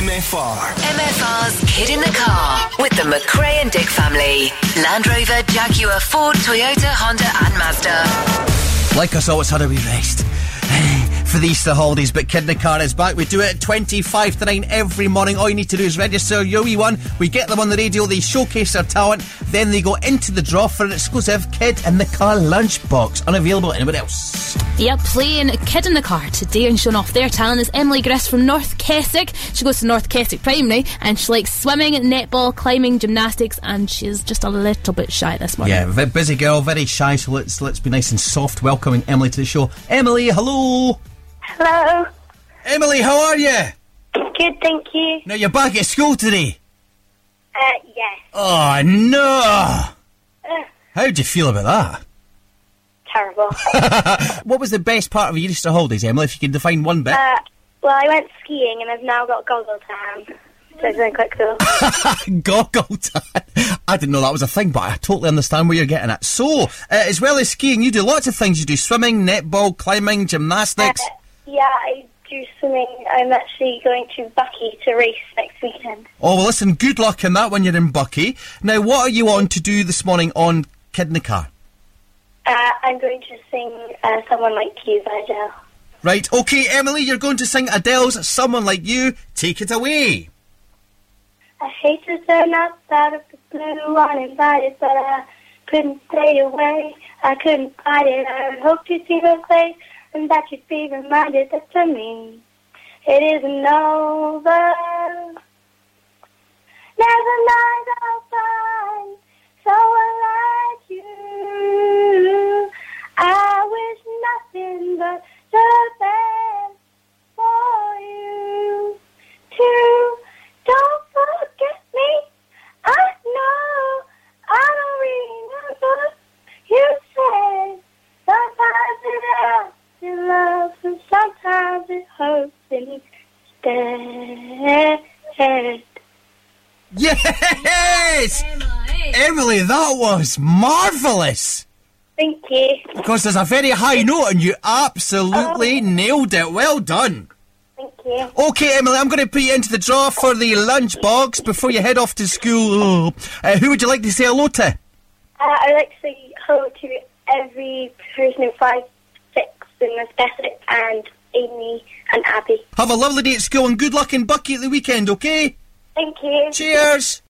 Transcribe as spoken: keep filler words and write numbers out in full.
M F R. M F R's Kid in the Car with the McRae and Dick family. Land Rover, Jaguar, Ford, Toyota, Honda and Mazda. Like us all, it's had a wee rest for the Easter holidays, but Kid in the Car is back. We do it at twenty-five to nine every morning. All you need to do is register your wee one. We get them on the radio, they showcase their talent, then they go into the draw for an exclusive Kid in the Car lunchbox, unavailable anywhere else. Yep, playing Kid in the Car today and showing off their talent is Emily Griss from North Keswick. She goes to North Keswick Primary and she likes swimming, netball, climbing, gymnastics, and she's just a little bit shy this morning. Yeah, very busy girl, very shy, so let's let's be nice and soft welcoming Emily to the show. Emily, hello. Hello. Emily, how are you? Good, thank you. Now you're back at school today. Uh, yes. Oh no! Uh, How do you feel about that? terrible. What was the best part of your Easter holidays, Emily, if you can define one bit? uh, well, I went skiing and I've now got goggle tan. So it's been quite cool. Goggle tan. I didn't know that was a thing, but I totally understand where you're getting at. So, uh, as well as skiing, you do lots of things. You do swimming, netball, climbing, gymnastics. Uh, yeah, I do swimming. I'm actually going to Bucky to race next weekend. Oh, well, listen, good luck in that when you're in Bucky. Now, what are you on to do this morning on Kid in the Car? Uh, I'm going to sing uh, Someone Like You by Adele. Right, okay, Emily, you're going to sing Adele's Someone Like You. Take it away. I hate to turn up out of the blue uninvited, but I couldn't stay away. I couldn't fight it. I would hope you'd see my face and that you'd be reminded that to me it isn't over. Never mind, I'll find someone like you. I wish nothing but the best for you too. Don't forget me. I know I don't remember you said sometimes it hurts in love and sometimes it hurts instead. Yes! Emily, that was marvellous! Thank you. Because there's a very high note and you absolutely Oh. nailed it. Well done. Thank you. Okay, Emily, I'm going to put you into the draw for the lunchbox before you head off to school. Uh, who would you like to say hello to? Uh, I'd like to say hello to every person in five six in West Keswick and Amy and Abby. Have a lovely day at school and good luck in Bucky at the weekend, okay? Thank you. Cheers!